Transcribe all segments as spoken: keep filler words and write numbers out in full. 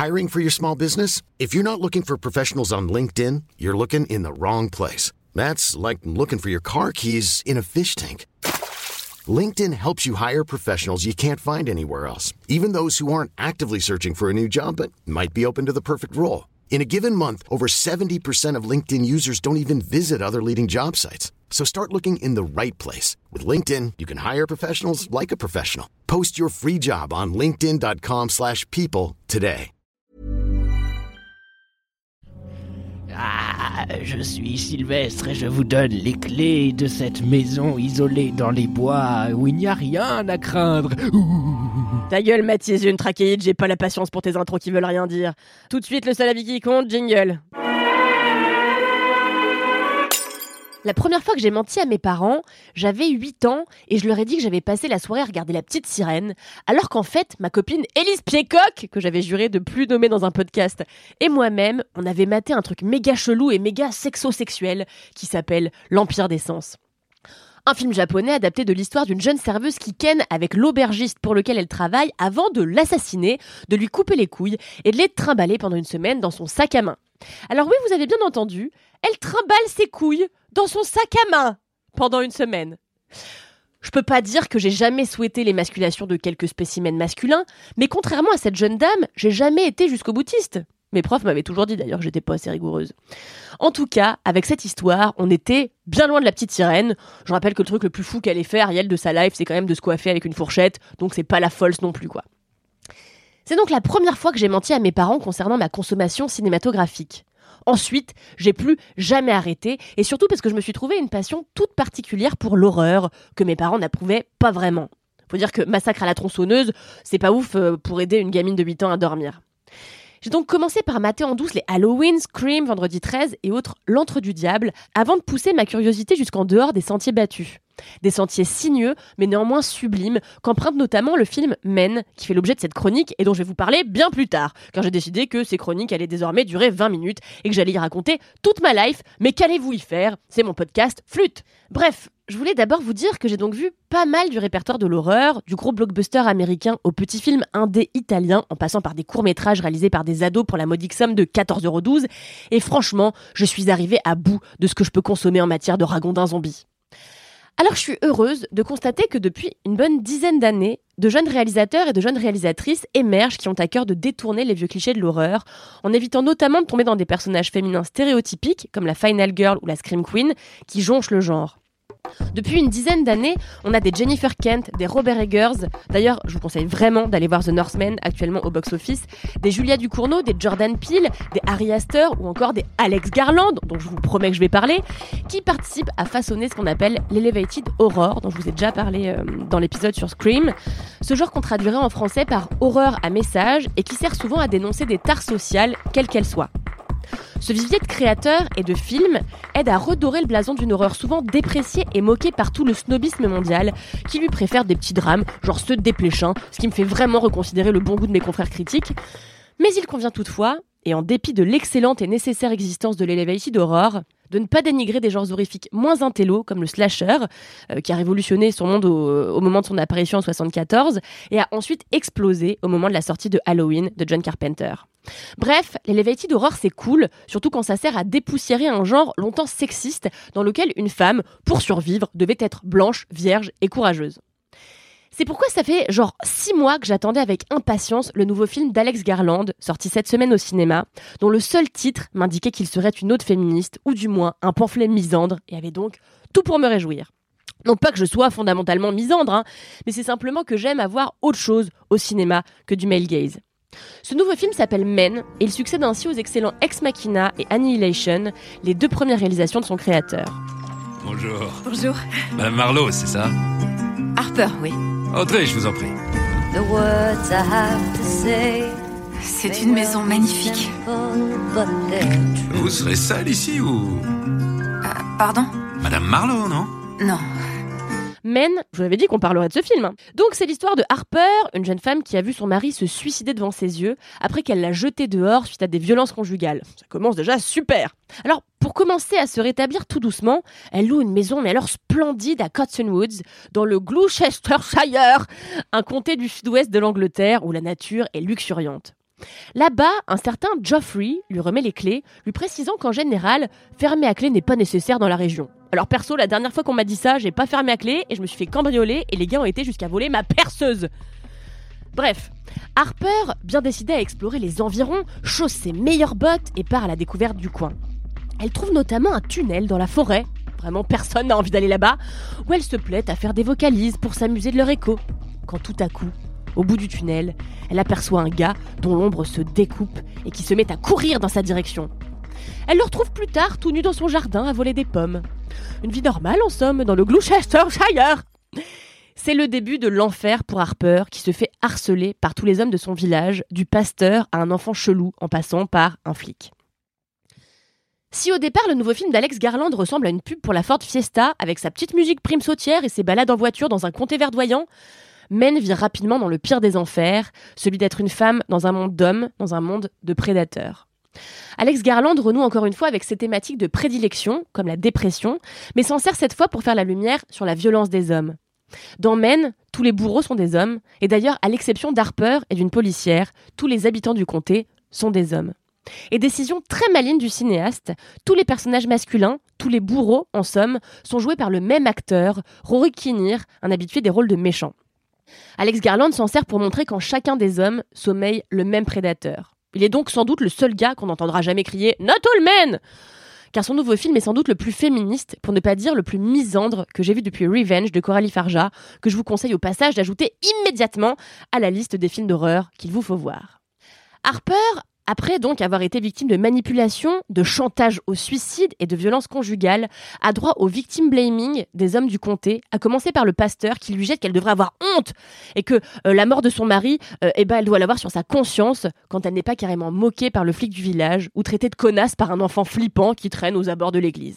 Hiring for your small business? If you're not looking for professionals on LinkedIn, you're looking in the wrong place. That's like looking for your car keys in a fish tank. LinkedIn helps you hire professionals you can't find anywhere else, even those who aren't actively searching for a new job but might be open to the perfect role. In a given month, over seventy percent of LinkedIn users don't even visit other leading job sites. So start looking in the right place. With LinkedIn, you can hire professionals like a professional. Post your free job on linkedin.com slash people today. Ah, je suis Sylvestre et je vous donne les clés de cette maison isolée dans les bois où il n'y a rien à craindre. Ouh. Ta gueule, Mathis, j'ai une trachéite, j'ai pas la patience pour tes intros qui veulent rien dire. Tout de suite, le seul avis qui compte, jingle. La première fois que j'ai menti à mes parents, j'avais huit ans et je leur ai dit que j'avais passé la soirée à regarder La Petite Sirène, alors qu'en fait, ma copine Élise Piécock, que j'avais juré de plus nommer dans un podcast, et moi-même, on avait maté un truc méga chelou et méga sexo-sexuel qui s'appelle L'Empire des Sens. Un film japonais adapté de l'histoire d'une jeune serveuse qui ken avec l'aubergiste pour lequel elle travaille avant de l'assassiner, de lui couper les couilles et de les trimballer pendant une semaine dans son sac à main. Alors oui, vous avez bien entendu, elle trimballe ses couilles dans son sac à main pendant une semaine. Je peux pas dire que j'ai jamais souhaité l'émasculation de quelques spécimens masculins, mais contrairement à cette jeune dame, j'ai jamais été jusqu'au boutiste. Mes profs m'avaient toujours dit d'ailleurs que j'étais pas assez rigoureuse. En tout cas, avec cette histoire, on était bien loin de La Petite Sirène. Je rappelle que le truc le plus fou qu'elle ait fait, Ariel, de sa life, c'est quand même de se coiffer avec une fourchette, donc c'est pas la folle non plus, quoi. C'est donc la première fois que j'ai menti à mes parents concernant ma consommation cinématographique. Ensuite, j'ai plus jamais arrêté, et surtout parce que je me suis trouvé une passion toute particulière pour l'horreur, que mes parents n'approuvaient pas vraiment. Faut dire que Massacre à la tronçonneuse, c'est pas ouf pour aider une gamine de huit ans à dormir. J'ai donc commencé par mater en douce les Halloween, Scream, Vendredi treize et autres L'Antre du Diable, avant de pousser ma curiosité jusqu'en dehors des sentiers battus. Des sentiers sinueux, mais néanmoins sublimes, qu'emprunte notamment le film Men, qui fait l'objet de cette chronique et dont je vais vous parler bien plus tard, car j'ai décidé que ces chroniques allaient désormais durer vingt minutes et que j'allais y raconter toute ma life, mais qu'allez-vous y faire ? C'est mon podcast Flûte. Bref, je voulais d'abord vous dire que j'ai donc vu pas mal du répertoire de l'horreur, du gros blockbuster américain au petit film indé italien, en passant par des courts-métrages réalisés par des ados pour la modique somme de quatorze euros douze, et franchement, je suis arrivée à bout de ce que je peux consommer en matière de ragondins zombies. Alors je suis heureuse de constater que depuis une bonne dizaine d'années, de jeunes réalisateurs et de jeunes réalisatrices émergent qui ont à cœur de détourner les vieux clichés de l'horreur, en évitant notamment de tomber dans des personnages féminins stéréotypiques, comme la Final Girl ou la Scream Queen, qui jonchent le genre. Depuis une dizaine d'années, on a des Jennifer Kent, des Robert Eggers, d'ailleurs je vous conseille vraiment d'aller voir The Northman actuellement au box-office, des Julia Ducournau, des Jordan Peele, des Ari Aster ou encore des Alex Garland, dont je vous promets que je vais parler, qui participent à façonner ce qu'on appelle l'Elevated Horror, dont je vous ai déjà parlé euh, dans l'épisode sur Scream, ce genre qu'on traduirait en français par horreur à message et qui sert souvent à dénoncer des tares sociales, quelles qu'elles soient. Ce vivier de créateurs et de films aide à redorer le blason d'une horreur souvent dépréciée et moquée par tout le snobisme mondial qui lui préfère des petits drames, genre ceux de Desplechin, ce qui me fait vraiment reconsidérer le bon goût de mes confrères critiques. Mais il convient toutefois, et en dépit de l'excellente et nécessaire existence de l'Elevated Horror, de ne pas dénigrer des genres horrifiques moins intello, comme le slasher, euh, qui a révolutionné son monde au, au moment de son apparition en soixante-quatorze, et a ensuite explosé au moment de la sortie de Halloween de John Carpenter. Bref, l'Elevated Horror c'est cool, surtout quand ça sert à dépoussiérer un genre longtemps sexiste, dans lequel une femme, pour survivre, devait être blanche, vierge et courageuse. C'est pourquoi ça fait genre six mois que j'attendais avec impatience le nouveau film d'Alex Garland, sorti cette semaine au cinéma, dont le seul titre m'indiquait qu'il serait une autre féministe, ou du moins un pamphlet misandre, et avait donc tout pour me réjouir. Non pas que je sois fondamentalement misandre, hein, mais c'est simplement que j'aime avoir autre chose au cinéma que du male gaze. Ce nouveau film s'appelle Men, et il succède ainsi aux excellents Ex Machina et Annihilation, les deux premières réalisations de son créateur. Bonjour. Bonjour. Madame Marlowe, c'est ça ? Harper, oui. Entrez, je vous en prie. C'est une maison magnifique. Vous serez seule ici ou... Euh, pardon ? Madame Marlowe, non ? Non. Men, je vous avais dit qu'on parlerait de ce film. Donc c'est l'histoire de Harper, une jeune femme qui a vu son mari se suicider devant ses yeux après qu'elle l'a jeté dehors suite à des violences conjugales. Ça commence déjà super. Alors pour commencer à se rétablir tout doucement, elle loue une maison mais alors splendide à Cottonwoods, dans le Gloucestershire, un comté du sud-ouest de l'Angleterre où la nature est luxuriante. Là-bas, un certain Geoffrey lui remet les clés, lui précisant qu'en général, fermer à clé n'est pas nécessaire dans la région. Alors perso, la dernière fois qu'on m'a dit ça, j'ai pas fermé à clé et je me suis fait cambrioler et les gars ont été jusqu'à voler ma perceuse. Bref, Harper, bien décidée à explorer les environs, chausse ses meilleures bottes et part à la découverte du coin. Elle trouve notamment un tunnel dans la forêt, vraiment personne n'a envie d'aller là-bas, où elle se plaît à faire des vocalises pour s'amuser de leur écho. Quand tout à coup, au bout du tunnel, elle aperçoit un gars dont l'ombre se découpe et qui se met à courir dans sa direction. Elle le retrouve plus tard tout nu dans son jardin à voler des pommes. Une vie normale en somme, dans le Gloucestershire. C'est le début de l'enfer pour Harper qui se fait harceler par tous les hommes de son village, du pasteur à un enfant chelou en passant par un flic. Si au départ le nouveau film d'Alex Garland ressemble à une pub pour la Ford Fiesta avec sa petite musique prime sautière et ses balades en voiture dans un comté verdoyant, Men vire rapidement dans le pire des enfers, celui d'être une femme dans un monde d'hommes, dans un monde de prédateurs. Alex Garland renoue encore une fois avec ses thématiques de prédilection, comme la dépression, mais s'en sert cette fois pour faire la lumière sur la violence des hommes. Dans Men, tous les bourreaux sont des hommes, et d'ailleurs, à l'exception d'Harper et d'une policière, tous les habitants du comté sont des hommes. Et décision très maligne du cinéaste, tous les personnages masculins, tous les bourreaux, en somme, sont joués par le même acteur, Rory Kinnear, un habitué des rôles de méchants. Alex Garland s'en sert pour montrer qu'en chacun des hommes sommeille le même prédateur. Il est donc sans doute le seul gars qu'on n'entendra jamais crier « Not all men !» Car son nouveau film est sans doute le plus féministe, pour ne pas dire le plus misandre que j'ai vu depuis Revenge de Coralie Farja, que je vous conseille au passage d'ajouter immédiatement à la liste des films d'horreur qu'il vous faut voir. Harper, après donc avoir été victime de manipulation, de chantage au suicide et de violences conjugales, a droit au victim blaming des hommes du comté, à commencer par le pasteur qui lui jette qu'elle devrait avoir honte et que euh, la mort de son mari, euh, eh ben, elle doit l'avoir sur sa conscience quand elle n'est pas carrément moquée par le flic du village ou traitée de connasse par un enfant flippant qui traîne aux abords de l'église.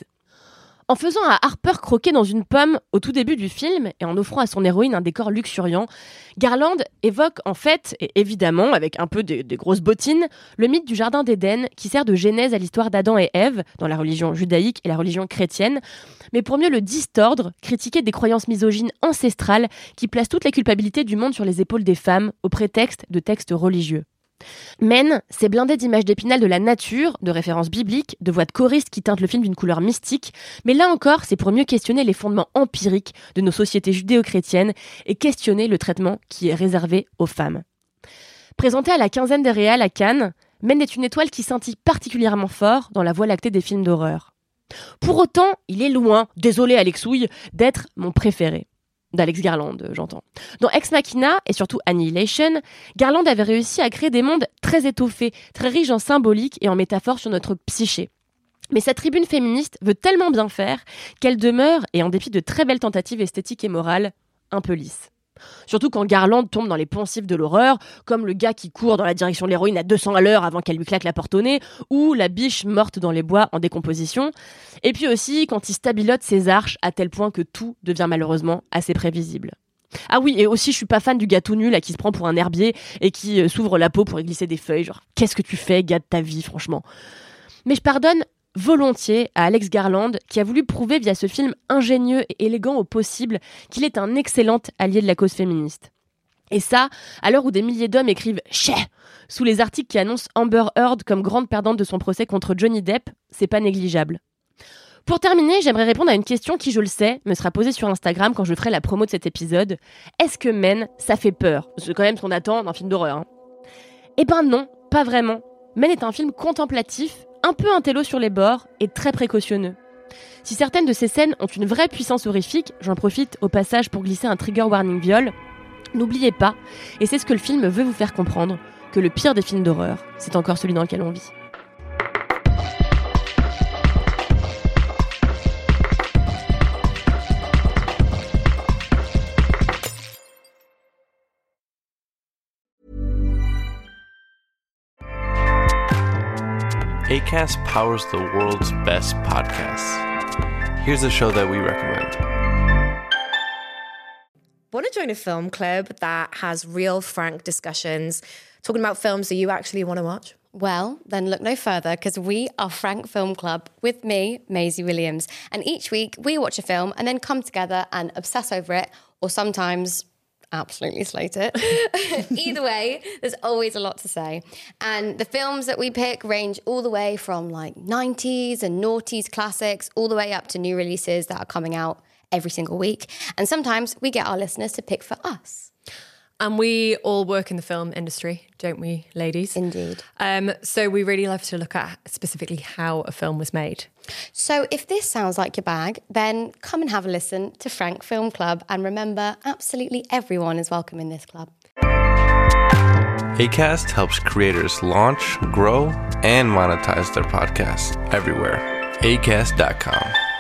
En faisant à Harper croquer dans une pomme au tout début du film et en offrant à son héroïne un décor luxuriant, Garland évoque en fait, et évidemment avec un peu de, de grosses bottines, le mythe du jardin d'Éden qui sert de genèse à l'histoire d'Adam et Ève dans la religion judaïque et la religion chrétienne, mais pour mieux le distordre, critiquer des croyances misogynes ancestrales qui placent toute la culpabilité du monde sur les épaules des femmes au prétexte de textes religieux. Men, c'est blindé d'images d'Épinal de la nature, de références bibliques, de voix de choristes qui teintent le film d'une couleur mystique, mais là encore, c'est pour mieux questionner les fondements empiriques de nos sociétés judéo-chrétiennes et questionner le traitement qui est réservé aux femmes. Présenté à la quinzaine des réals à Cannes, Men est une étoile qui scintille particulièrement fort dans la voie lactée des films d'horreur. Pour autant, il est loin, désolé Alexouille, d'être mon préféré. D'Alex Garland, j'entends. Dans Ex Machina et surtout Annihilation, Garland avait réussi à créer des mondes très étoffés, très riches en symboliques et en métaphores sur notre psyché. Mais sa tribune féministe veut tellement bien faire qu'elle demeure, et en dépit de très belles tentatives esthétiques et morales, un peu lisse. Surtout quand Garland tombe dans les poncifs de l'horreur, comme le gars qui court dans la direction de l'héroïne à deux cents à l'heure avant qu'elle lui claque la porte au nez, ou la biche morte dans les bois en décomposition. Et puis aussi quand il stabilote ses arches à tel point que tout devient malheureusement assez prévisible. Ah oui, et aussi je suis pas fan du gars tout nul là, qui se prend pour un herbier et qui euh, s'ouvre la peau pour y glisser des feuilles. Genre, qu'est-ce que tu fais, gars de ta vie, franchement. Mais je pardonne volontiers à Alex Garland qui a voulu prouver via ce film ingénieux et élégant au possible qu'il est un excellent allié de la cause féministe. Et ça, à l'heure où des milliers d'hommes écrivent « chais » sous les articles qui annoncent Amber Heard comme grande perdante de son procès contre Johnny Depp, c'est pas négligeable. Pour terminer, j'aimerais répondre à une question qui, je le sais, me sera posée sur Instagram quand je ferai la promo de cet épisode. Est-ce que Men, ça fait peur ? C'est quand même ce qu'on attend d'un film d'horreur. Hein. Eh ben non, pas vraiment. Men est un film contemplatif, un peu intello sur les bords et très précautionneux. Si certaines de ces scènes ont une vraie puissance horrifique, j'en profite au passage pour glisser un trigger warning viol, n'oubliez pas, et c'est ce que le film veut vous faire comprendre, que le pire des films d'horreur, c'est encore celui dans lequel on vit. Acast powers the world's best podcasts. Here's a show that we recommend. Want to join a film club that has real, frank discussions, talking about films that you actually want to watch? Well, then look no further because we are Frank Film Club with me, Maisie Williams. And each week we watch a film and then come together and obsess over it or sometimes absolutely slate it. Either way, there's always a lot to say. And the films that we pick range all the way from like nineties and noughties classics, all the way up to new releases that are coming out every single week. And sometimes we get our listeners to pick for us. And we all work in the film industry, don't we, ladies? Indeed. Um, so we really love to look at specifically how a film was made. So if this sounds like your bag, then come and have a listen to Frank Film Club. And remember, absolutely everyone is welcome in this club. Acast helps creators launch, grow, and monetize their podcasts everywhere. acast dot com.